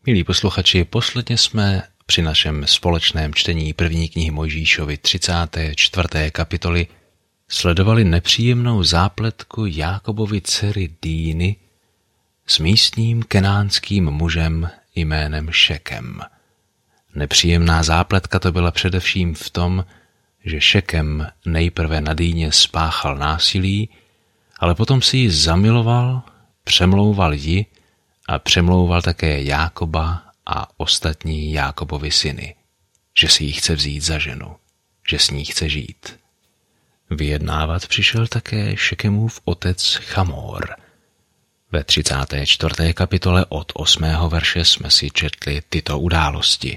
Milí posluchači, posledně jsme při našem společném čtení první knihy Mojžíšovy 34. kapitoly sledovali nepříjemnou zápletku Jákobovy dcery Díny s místním kenánským mužem jménem Šekem. Nepříjemná zápletka to byla především v tom, že Šekem nejprve na Díně spáchal násilí, ale potom si ji zamiloval, přemlouval ji a přemlouval také Jákoba a ostatní Jákobovy syny, že si ji chce vzít za ženu, že s ní chce žít. Vyjednávat přišel také Šekemův otec Chamor. Ve 34. kapitole od 8. verše jsme si četli tyto události.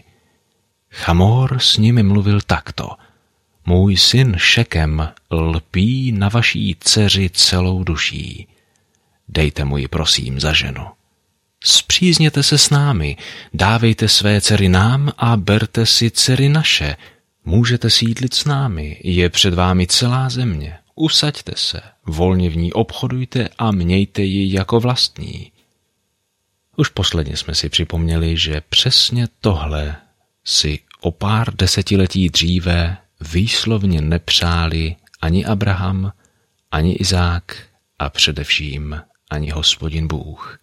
Chamor s nimi mluvil takto. Můj syn Šekem lpí na vaší dceři celou duší. Dejte mu ji prosím za ženu. Spřízněte se s námi, dávejte své dcery nám a berte si dcery naše. Můžete sídlit s námi, je před vámi celá země. Usaďte se, volně v ní obchodujte a mějte ji jako vlastní. Už posledně jsme si připomněli, že přesně tohle si o pár desetiletí dříve výslovně nepřáli ani Abraham, ani Izák a především ani Hospodin Bůh.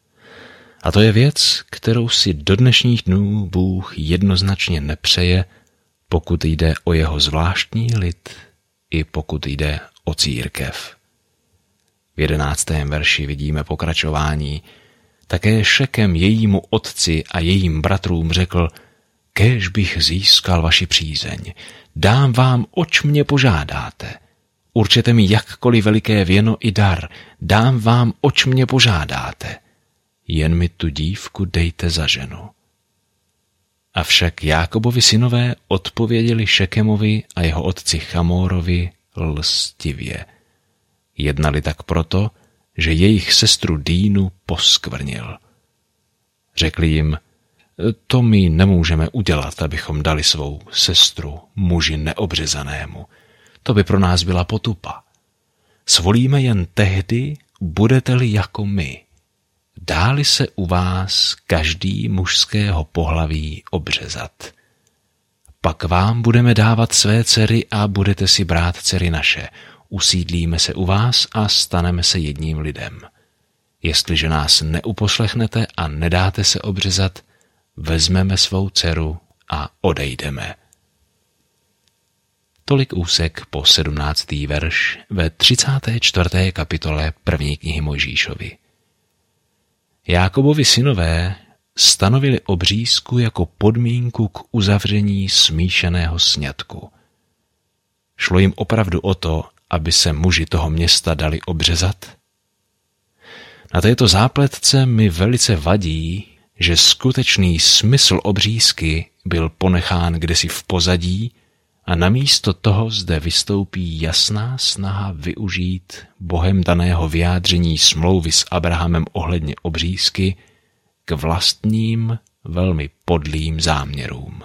A to je věc, kterou si do dnešních dnů Bůh jednoznačně nepřeje, pokud jde o jeho zvláštní lid i pokud jde o církev. V 11. verši vidíme pokračování. Také Šekem jejímu otci a jejím bratrům řekl, kéž bych získal vaši přízeň, dám vám, oč mě požádáte. Určete mi jakkoliv veliké věno i dar, dám vám, oč mě požádáte. Jen mi tu dívku dejte za ženu. Avšak Jákobovi synové odpověděli Šekemovi a jeho otci Chamorovi lstivě. Jednali tak proto, že jejich sestru Dínu poskvrnil. Řekli jim, to my nemůžeme udělat, abychom dali svou sestru muži neobřezanému. To by pro nás byla potupa. Svolíme jen tehdy, budete-li jako my. Dáli se u vás každý mužského pohlaví obřezat. Pak vám budeme dávat své dcery a budete si brát dcery naše. Usídlíme se u vás a staneme se jedním lidem. Jestliže nás neuposlechnete a nedáte se obřezat, vezmeme svou dceru a odejdeme. Tolik úsek po 17. verš ve 34. kapitole první knihy Mojžíšovy. Jákobovi synové stanovili obřízku jako podmínku k uzavření smíšeného sňatku. Šlo jim opravdu o to, aby se muži toho města dali obřezat? Na této zápletce mi velice vadí, že skutečný smysl obřízky byl ponechán kdesi v pozadí a namísto toho zde vystoupí jasná snaha využít Bohem daného vyjádření smlouvy s Abrahamem ohledně obřízky k vlastním velmi podlým záměrům.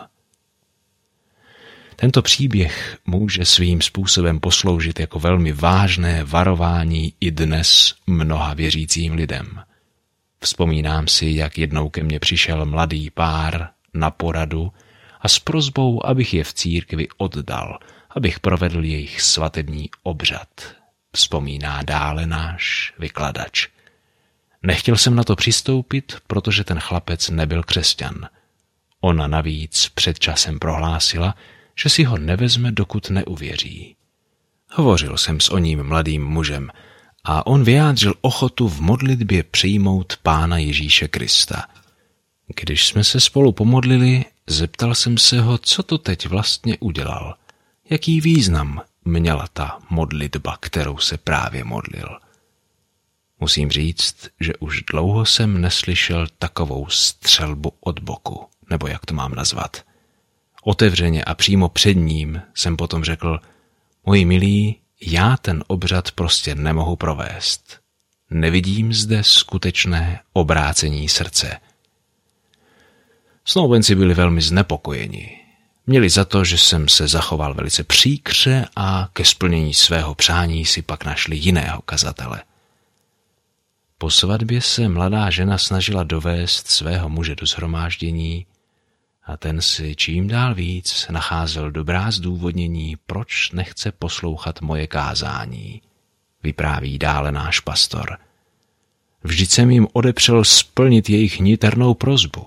Tento příběh může svým způsobem posloužit jako velmi vážné varování i dnes mnoha věřícím lidem. Vzpomínám si, jak jednou ke mně přišel mladý pár na poradu a s prosbou, abych je v církvi oddal, abych provedl jejich svatební obřad. Vzpomíná dále náš vykladač. Nechtěl jsem na to přistoupit, protože ten chlapec nebyl křesťan. Ona navíc před časem prohlásila, že si ho nevezme, dokud neuvěří. Hovořil jsem s oním mladým mužem a on vyjádřil ochotu v modlitbě přijmout Pána Ježíše Krista. Když jsme se spolu pomodlili, zeptal jsem se ho, co to teď vlastně udělal. Jaký význam měla ta modlitba, kterou se právě modlil. Musím říct, že už dlouho jsem neslyšel takovou střelbu od boku, nebo jak to mám nazvat. Otevřeně a přímo před ním jsem potom řekl, moji milí, já ten obřad prostě nemohu provést. Nevidím zde skutečné obrácení srdce. Snoubenci byli velmi znepokojeni. Měli za to, že jsem se zachoval velice příkře a ke splnění svého přání si pak našli jiného kazatele. Po svatbě se mladá žena snažila dovést svého muže do shromáždění a ten si čím dál víc nacházel dobrá zdůvodnění, proč nechce poslouchat moje kázání, vypráví dále náš pastor. Vždyť jsem jim odepřel splnit jejich niternou prosbu.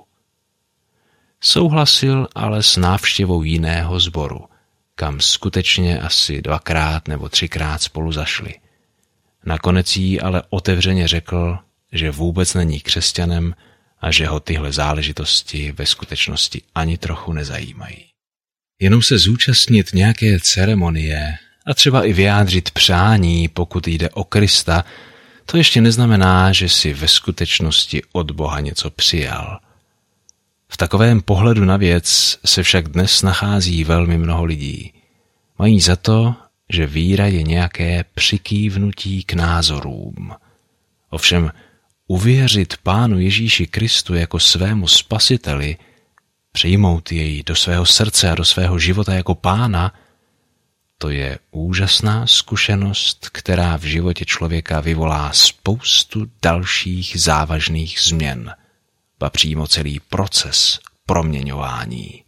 Souhlasil ale s návštěvou jiného sboru, kam skutečně asi 2krát nebo 3krát spolu zašli. Nakonec jí ale otevřeně řekl, že vůbec není křesťanem a že ho tyhle záležitosti ve skutečnosti ani trochu nezajímají. Jenom se zúčastnit nějaké ceremonie a třeba i vyjádřit přání, pokud jde o Krista, to ještě neznamená, že si ve skutečnosti od Boha něco přijal. V takovém pohledu na věc se však dnes nachází velmi mnoho lidí. Mají za to, že víra je nějaké přikývnutí k názorům. Ovšem uvěřit Pánu Ježíši Kristu jako svému spasiteli, přijmout jej do svého srdce a do svého života jako Pána, to je úžasná zkušenost, která v životě člověka vyvolá spoustu dalších závažných změn, ba přímo celý proces proměňování.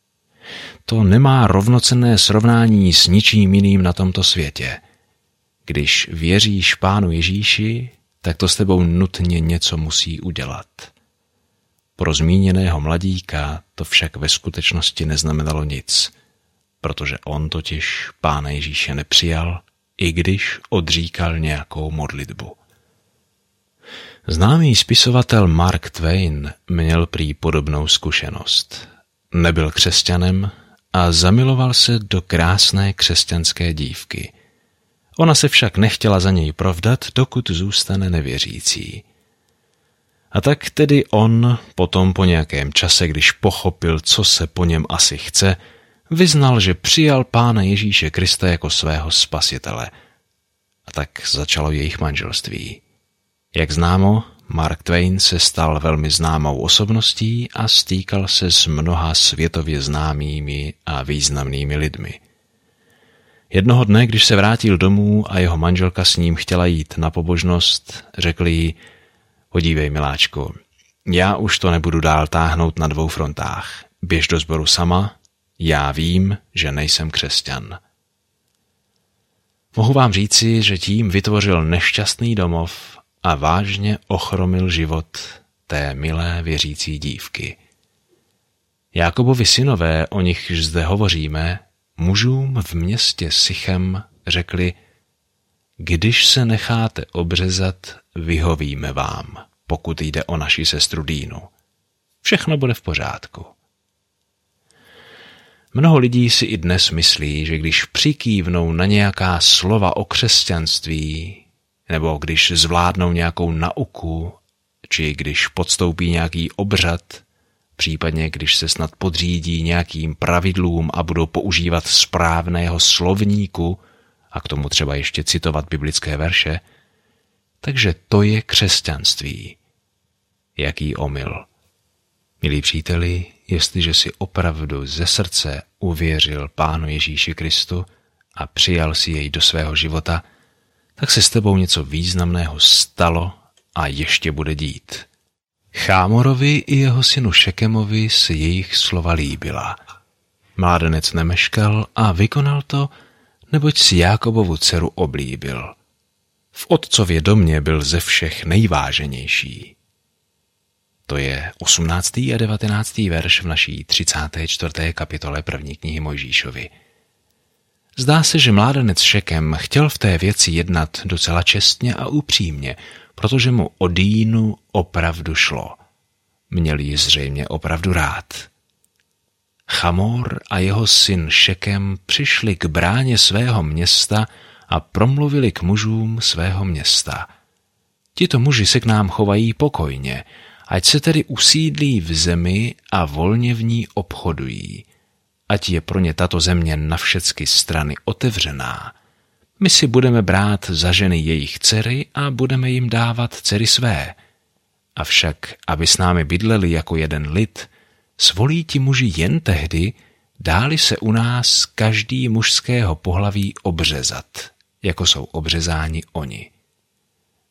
To nemá rovnocenné srovnání s ničím jiným na tomto světě. Když věříš Pánu Ježíši, tak to s tebou nutně něco musí udělat. Pro zmíněného mladíka to však ve skutečnosti neznamenalo nic, protože on totiž Pána Ježíše nepřijal, i když odříkal nějakou modlitbu. Známý spisovatel Mark Twain měl prý podobnou zkušenost. Nebyl křesťanem a zamiloval se do krásné křesťanské dívky. Ona se však nechtěla za něj provdat, dokud zůstane nevěřící. A tak tedy on potom po nějakém čase, když pochopil, co se po něm asi chce, vyznal, že přijal Pána Ježíše Krista jako svého spasitele. A tak začalo jejich manželství. Jak známo, Mark Twain se stal velmi známou osobností a stýkal se s mnoha světově známými a významnými lidmi. Jednoho dne, když se vrátil domů a jeho manželka s ním chtěla jít na pobožnost, řekl jí: podívej, miláčku, já už to nebudu dál táhnout na 2 frontách. Běž do sboru sama, já vím, že nejsem křesťan. Mohu vám říci, že tím vytvořil nešťastný domov a vážně ochromil život té milé věřící dívky. Jákobovi synové, o nichž zde hovoříme, mužům v městě Sichem řekli: když se necháte obřezat, vyhovíme vám, pokud jde o naši sestru Dínu. Všechno bude v pořádku. Mnoho lidí si i dnes myslí, že když přikývnou na nějaká slova o křesťanství, nebo když zvládnou nějakou nauku, či když podstoupí nějaký obřad, případně když se snad podřídí nějakým pravidlům a budou používat správného slovníku a k tomu třeba ještě citovat biblické verše, takže to je křesťanství. Jaký omyl. Milí příteli, jestliže si opravdu ze srdce uvěřil Pánu Ježíši Kristu a přijal si jej do svého života, tak se s tebou něco významného stalo a ještě bude dít. Chámorovi i jeho synu Šekemovi se jejich slova líbila. Mládenec nemeškal a vykonal to, neboť si Jákobovu dceru oblíbil. V otcově domě byl ze všech nejváženější. To je 18. a 19. verš v naší 34. kapitole 1. knihy Mojžíšovi. Zdá se, že mládenec Šekem chtěl v té věci jednat docela čestně a upřímně, protože mu o Dínu opravdu šlo. Měl ji zřejmě opravdu rád. Chamor a jeho syn Šekem přišli k bráně svého města a promluvili k mužům svého města. Tito muži se k nám chovají pokojně, ať se tedy usídlí v zemi a volně v ní obchodují. Ať je pro ně tato země na všecky strany otevřená. My si budeme brát za ženy jejich dcery a budeme jim dávat dcery své. Avšak, aby s námi bydleli jako jeden lid, svolí ti muži jen tehdy, dáli se u nás každý mužského pohlaví obřezat, jako jsou obřezáni oni.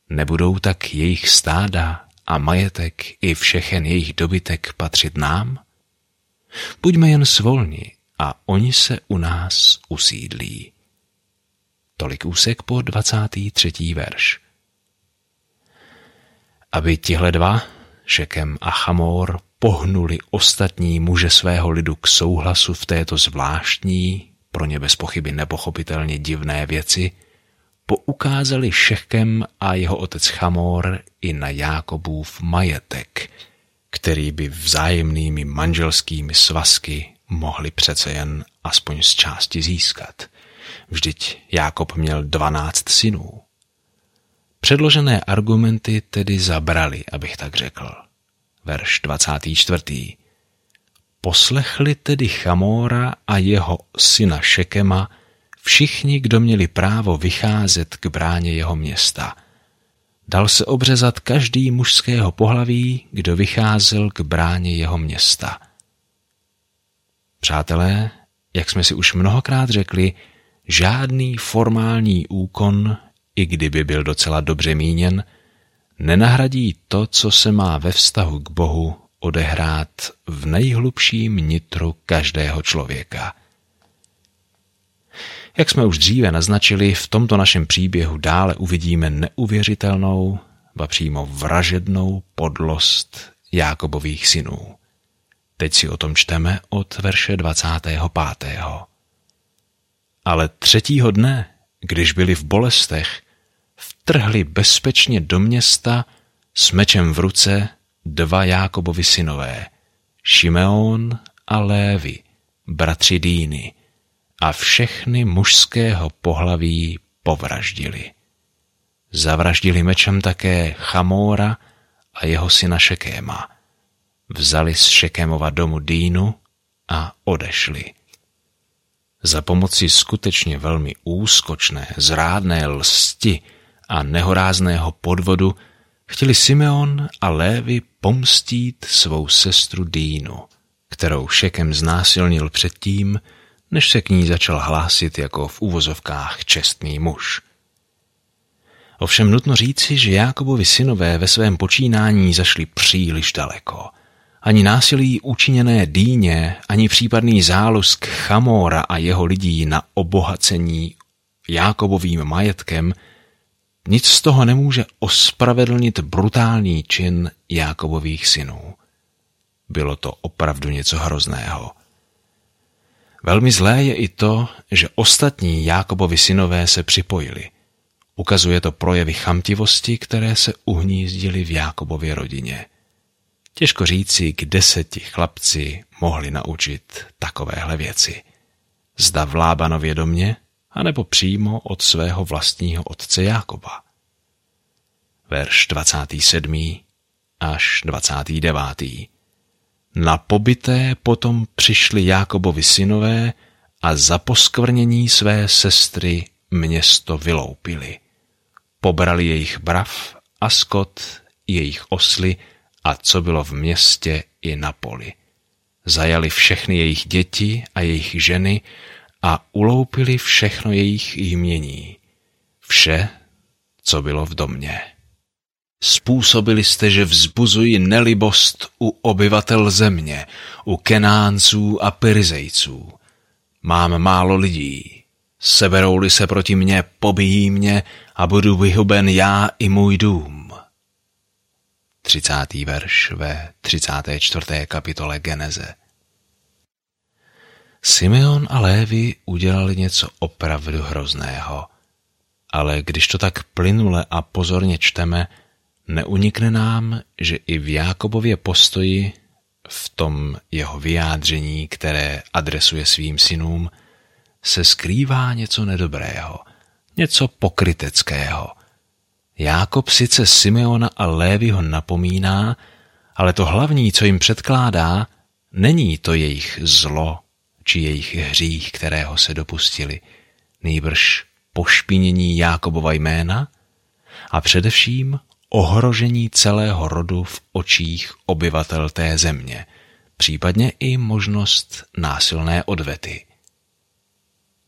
Nebudou tak jejich stáda a majetek i všechen jejich dobytek patřit nám? Buďme jen svolni a oni se u nás usídlí. Tolik úsek po 23. verš. Aby tihle dva, Šekem a Chamor, pohnuli ostatní muže svého lidu k souhlasu v této zvláštní, pro ně bez pochyby nepochopitelně divné věci, poukázali Šekem a jeho otec Chamor i na Jákobův majetek, který by vzájemnými manželskými svazky mohli přece jen aspoň z části získat. Vždyť Jákob měl 12 synů. Předložené argumenty tedy zabrali, abych tak řekl. Verš 24. Poslechli tedy Chamora a jeho syna Šekema všichni, kdo měli právo vycházet k bráně jeho města. Dal se obřezat každý mužského pohlaví, kdo vycházel k bráně jeho města. Přátelé, jak jsme si už mnohokrát řekli, žádný formální úkon, i kdyby byl docela dobře míněn, nenahradí to, co se má ve vztahu k Bohu odehrát v nejhlubším nitru každého člověka. Jak jsme už dříve naznačili, v tomto našem příběhu dále uvidíme neuvěřitelnou, ba přímo vražednou podlost Jákobových synů. Teď si o tom čteme od verše 25. Ale 3. dne, když byli v bolestech, vtrhli bezpečně do města s mečem v ruce 2 Jákobovi synové, Šimeon a Lévi, bratři Dýny, a všechny mužského pohlaví povraždili. Zavraždili mečem také Chamora a jeho syna Šekéma. Vzali z Šekémova domu Dýnu a odešli. Za pomoci skutečně velmi úskočné, zrádné lsti a nehorázného podvodu chtěli Simeon a Lévi pomstít svou sestru Dýnu, kterou Šekem znásilnil předtím, než se k ní začal hlásit jako v uvozovkách čestný muž. Ovšem nutno říci, že Jákobovi synové ve svém počínání zašli příliš daleko. Ani násilí učiněné Dýně, ani případný zálusk Chamora a jeho lidí na obohacení Jákobovým majetkem, nic z toho nemůže ospravedlnit brutální čin Jákobových synů. Bylo to opravdu něco hrozného. Velmi zlé je i to, že ostatní Jákobovi synové se připojili. Ukazuje to projevy chamtivosti, které se uhnízdily v Jákobově rodině. Těžko říci, kde se ti chlapci mohli naučit takovéhle věci. Zda v Lábanově domě, anebo přímo od svého vlastního otce Jákoba. Verš 27. až 29. Na pobyté potom přišli Jákobovi synové a za poskvrnění své sestry město vyloupili. Pobrali jejich brav a skot, jejich osly a co bylo v městě i na poli. Zajali všechny jejich děti a jejich ženy a uloupili všechno jejich jmění. Vše, co bylo v domě. Způsobili jste, že vzbuzují nelibost u obyvatel země, u Kenánců a Perizejců. Mám málo lidí. Seberou-li se proti mně, pobijí mě a budu vyhuben já i můj dům. 30. verš ve 34. kapitole Geneze. Simeon a Lévi udělali něco opravdu hrozného, ale když to tak plynule a pozorně čteme, neunikne nám, že i v Jákobově postoji, v tom jeho vyjádření, které adresuje svým synům, se skrývá něco nedobrého, něco pokryteckého. Jákob sice Simeona a Léviho napomíná, ale to hlavní, co jim předkládá, není to jejich zlo či jejich hřích, kterého se dopustili, nýbrž pošpinění Jákobova jména a především ohrožení celého rodu v očích obyvatel té země, případně i možnost násilné odvety.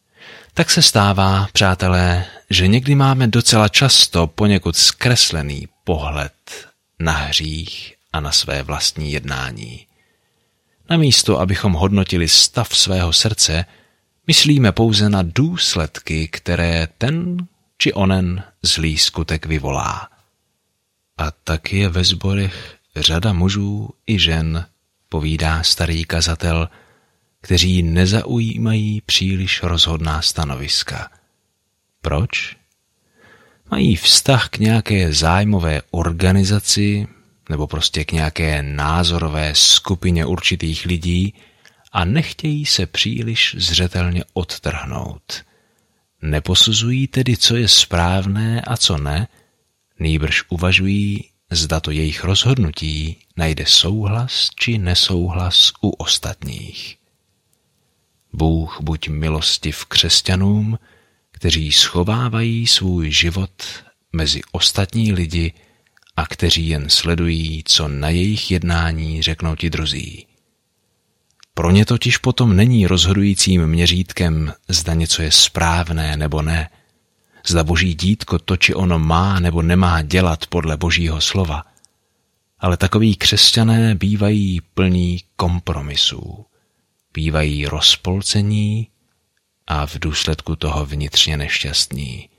Tak se stává, přátelé, že někdy máme docela často poněkud zkreslený pohled na hřích a na své vlastní jednání. Namísto, abychom hodnotili stav svého srdce, myslíme pouze na důsledky, které ten či onen zlý skutek vyvolá. A tak je ve sborech řada mužů i žen, povídá starý kazatel, kteří nezaujímají příliš rozhodná stanoviska. Proč? Mají vztah k nějaké zájmové organizaci nebo prostě k nějaké názorové skupině určitých lidí a nechtějí se příliš zřetelně odtrhnout. Neposuzují tedy, co je správné a co ne, nýbrž uvažují, zda to jejich rozhodnutí najde souhlas či nesouhlas u ostatních. Bůh buď milostiv křesťanům, kteří schovávají svůj život mezi ostatní lidi a kteří jen sledují, co na jejich jednání řeknou ti druzí. Pro ně totiž potom není rozhodujícím měřítkem, zda něco je správné nebo ne, zda boží dítko to či ono má nebo nemá dělat podle božího slova. Ale takoví křesťané bývají plní kompromisů, bývají rozpolcení a v důsledku toho vnitřně nešťastní.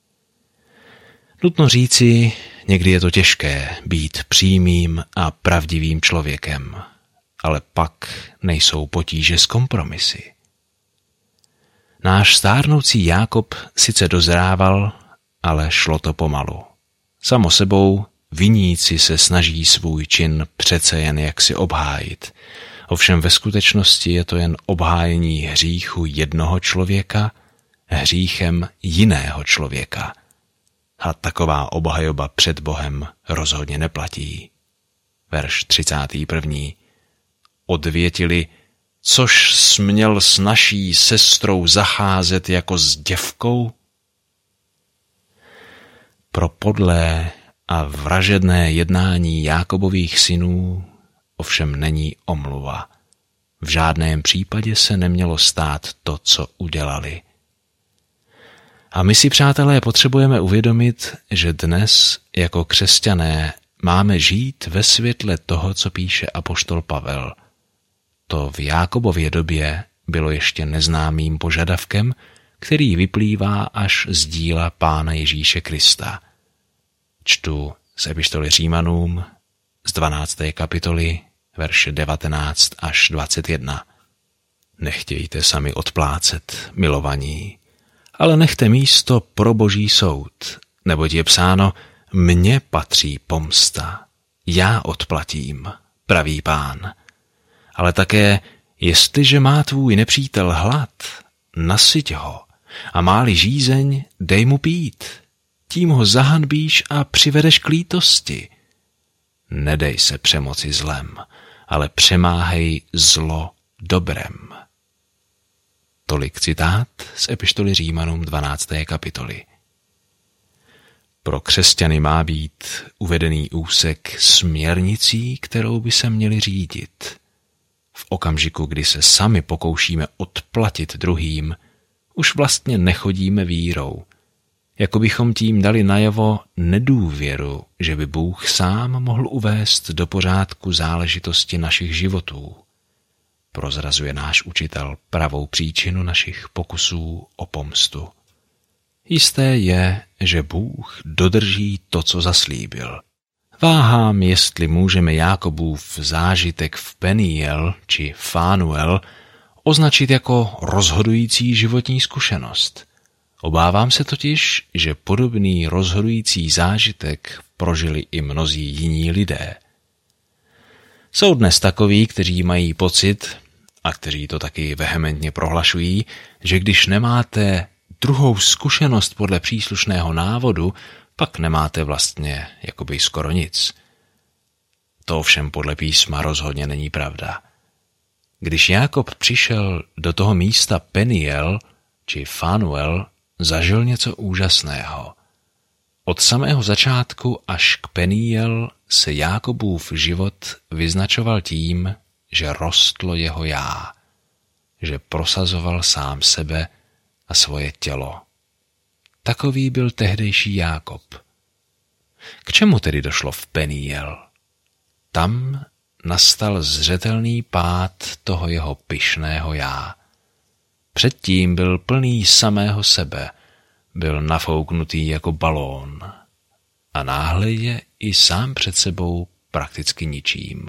Nutno říci, někdy je to těžké být přímým a pravdivým člověkem, ale pak nejsou potíže s kompromisy. Náš stárnoucí Jákob sice dozrával, ale šlo to pomalu. Samo sebou viníci se snaží svůj čin přece jen jaksi obhájit. Ovšem ve skutečnosti je to jen obhájení hříchu jednoho člověka hříchem jiného člověka. A taková obhajoba před Bohem rozhodně neplatí. Verš 31. Odvětili, což směl s naší sestrou zacházet jako s děvkou? Pro podlé a vražedné jednání Jákobových synů ovšem není omluva. V žádném případě se nemělo stát to, co udělali. A my si, přátelé, potřebujeme uvědomit, že dnes jako křesťané máme žít ve světle toho, co píše apoštol Pavel. To v Jákobově době bylo ještě neznámým požadavkem, který vyplývá až z díla Pána Ježíše Krista. Čtu z epištoly Římanům z 12. kapitoly, verše 19 až 21. Nechtějte sami odplácet, milovaní, ale nechte místo pro boží soud, neboť je psáno, mně patří pomsta, já odplatím, pravý Pán. Ale také, jestliže má tvůj nepřítel hlad, nasyť ho, a má-li žízeň, dej mu pít, tím ho zahanbíš a přivedeš k lítosti. Nedej se přemoci zlem, ale přemáhej zlo dobrem. Tolik citát z epištoly Římanům 12. kapitoly. Pro křesťany má být uvedený úsek směrnicí, kterou by se měli řídit. V okamžiku, kdy se sami pokoušíme odplatit druhým, už vlastně nechodíme vírou. Jako bychom tím dali najevo nedůvěru, že by Bůh sám mohl uvést do pořádku záležitosti našich životů. Prozrazuje náš učitel pravou příčinu našich pokusů o pomstu. Jisté je, že Bůh dodrží to, co zaslíbil. Váhám, jestli můžeme Jákobův zážitek v Peniel či Fánuel označit jako rozhodující životní zkušenost. Obávám se totiž, že podobný rozhodující zážitek prožili i mnozí jiní lidé. Jsou dnes takoví, kteří mají pocit, a kteří to taky vehementně prohlašují, že když nemáte druhou zkušenost podle příslušného návodu, pak nemáte vlastně jakoby skoro nic. To ovšem podle písma rozhodně není pravda. Když Jákob přišel do toho místa Peniel či Fanuel, zažil něco úžasného. Od samého začátku až k Peniel se Jákobův život vyznačoval tím, že rostlo jeho já, že prosazoval sám sebe a svoje tělo. Takový byl tehdejší Jákob. K čemu tedy došlo v Peniel? Tam nastal zřetelný pád toho jeho pyšného já. Předtím byl plný samého sebe, byl nafouknutý jako balón a náhle je i sám před sebou prakticky ničím.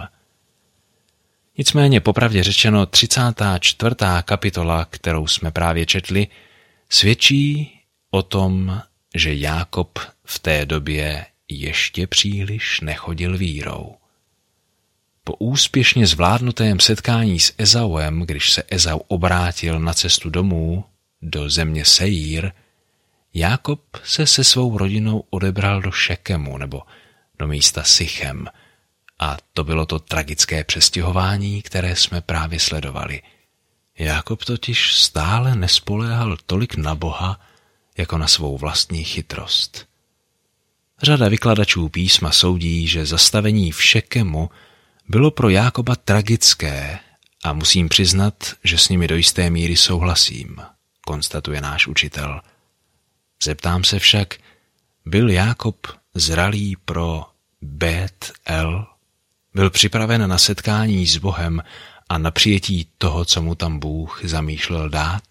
Nicméně popravdě řečeno 34. kapitola, kterou jsme právě četli, svědčí o tom, že Jákob v té době ještě příliš nechodil vírou. Po úspěšně zvládnutém setkání s Ezauem, když se Ezau obrátil na cestu domů do země Seír, Jákob se svou rodinou odebral do Šekemu nebo do místa Sichem a to bylo to tragické přestěhování, které jsme právě sledovali. Jákob totiž stále nespoléhal tolik na Boha, jako na svou vlastní chytrost. Řada vykladačů písma soudí, že zastavení v Šekemu bylo pro Jákoba tragické a musím přiznat, že s nimi do jisté míry souhlasím, konstatuje náš učitel. Zeptám se však, byl Jákob zralý pro Bet-El? Byl připraven na setkání s Bohem a na přijetí toho, co mu tam Bůh zamýšlel dát?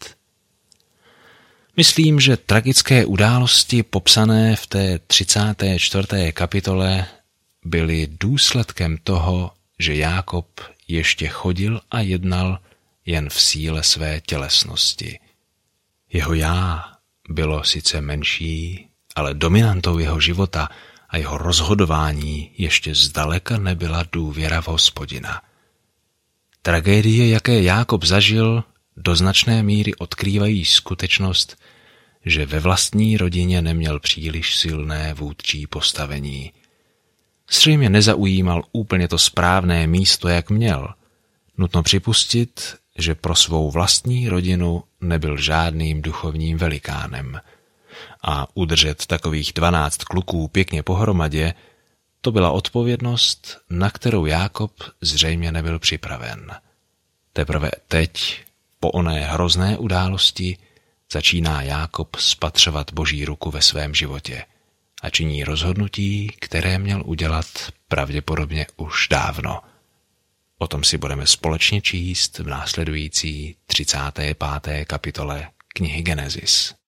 Myslím, že tragické události popsané v té 34. kapitole byly důsledkem toho, že Jákob ještě chodil a jednal jen v síle své tělesnosti. Jeho já bylo sice menší, ale dominantou jeho života a jeho rozhodování ještě zdaleka nebyla důvěra v Hospodina. Tragédie, jaké Jákob zažil, do značné míry odkrývají skutečnost, že ve vlastní rodině neměl příliš silné vůdčí postavení. Zřejmě nezaujímal úplně to správné místo, jak měl. Nutno připustit, že pro svou vlastní rodinu nebyl žádným duchovním velikánem. A udržet takových 12 kluků pěkně pohromadě, to byla odpovědnost, na kterou Jákob zřejmě nebyl připraven. Teprve teď, po oné hrozné události, začíná Jákob spatřovat Boží ruku ve svém životě a činí rozhodnutí, které měl udělat pravděpodobně už dávno. O tom si budeme společně číst v následující 35. kapitole knihy Genesis.